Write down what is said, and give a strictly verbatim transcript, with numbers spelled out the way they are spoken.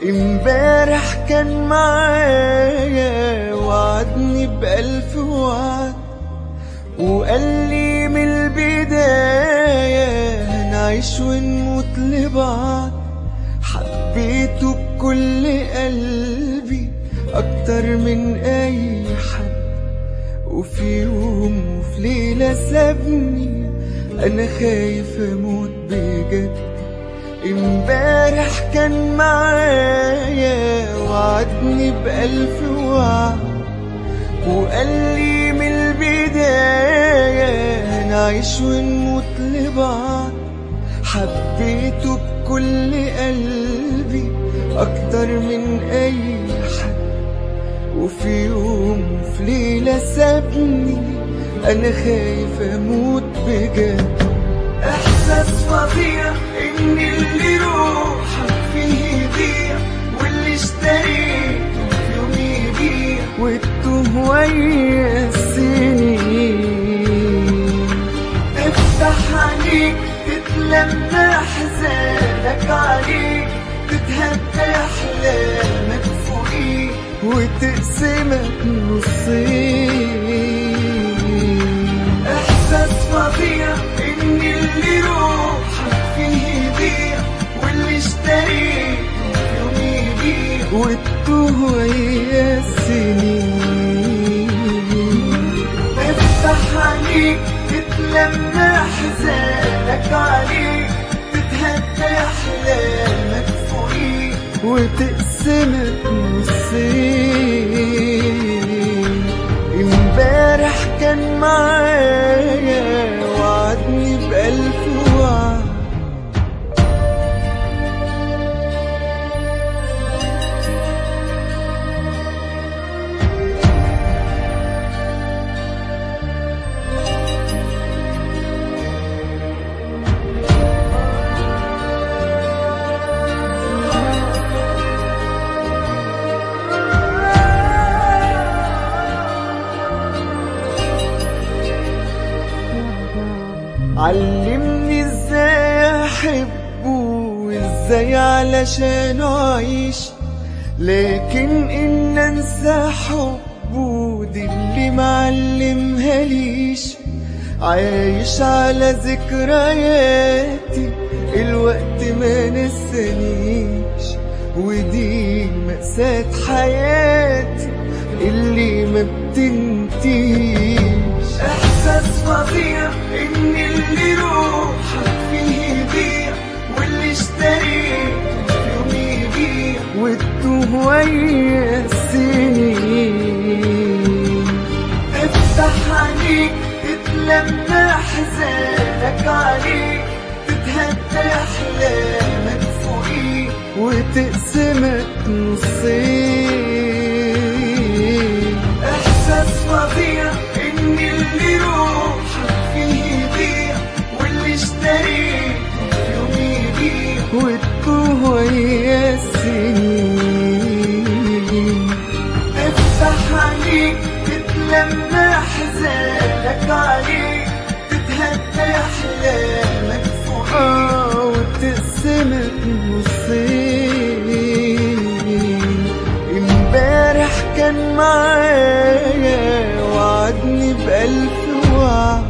امبارح كان معايا وعدني بألف وعد، وقال لي من البداية هنعيش ونموت لبعض. حبيته بكل قلبي أكتر من أي حد، وفي يوم وفي ليلة سابني أنا خايف أموت بجد. امبارح كان معايا وعدني بألف وعد، وقال لي من البداية هنعيش ونموت لبعض. حبيته بكل قلبي أكتر من أي حد، وفي يوم وفي ليلة سابني أنا خايف أموت بجد. إحساس فظيع إن اللي روحك فيه يضيع، واللي اشتريته في يوم يبيع، وتتوه ويا السنين. افتح عينيك تتلمى أحزانك عليك، تتهدى أحلامك فوقيك، وتقسمك نصين. إحساس فظيع إن اللي روحك فيه يضيع، واللي اشتريته في يوم يبيع، وتتوه ويا السنين. افتح عينيك تتلمى أحزانك عليك، تتهدى أحلامك فوقيك، وتقسمك نصين. امبارح كان معايا وعدني بألف وعد. علمني ازاي احبه وازاي علشان اعيش، لكن ان انسى حبه دي اللي معلمها ليش. عايش على ذكرياتي الوقت ما نسانيش، ودي مأساة حياتي اللي ما بتنتهيش. إحساس فظيع إن اللي روحك فيه يضيع، واللي اشتريته في يوم يبيع، وتتوه ويا السنين. افتح عينيك تتلمى أحزانك عليك، تتهدى أحلامك فوقيك، وتقسمك نصين. إحساس فظيع إن اللي روحك فيه يضيع، واللي اشتريته في يوم يبيع، وتتوه ويا السنين. افتح عينيك تتلمى أحزانك عليك، تتهدى أحلامك فوقيك، وتقسمك نصين. امبارح كان معايا وعدني بألف وعد.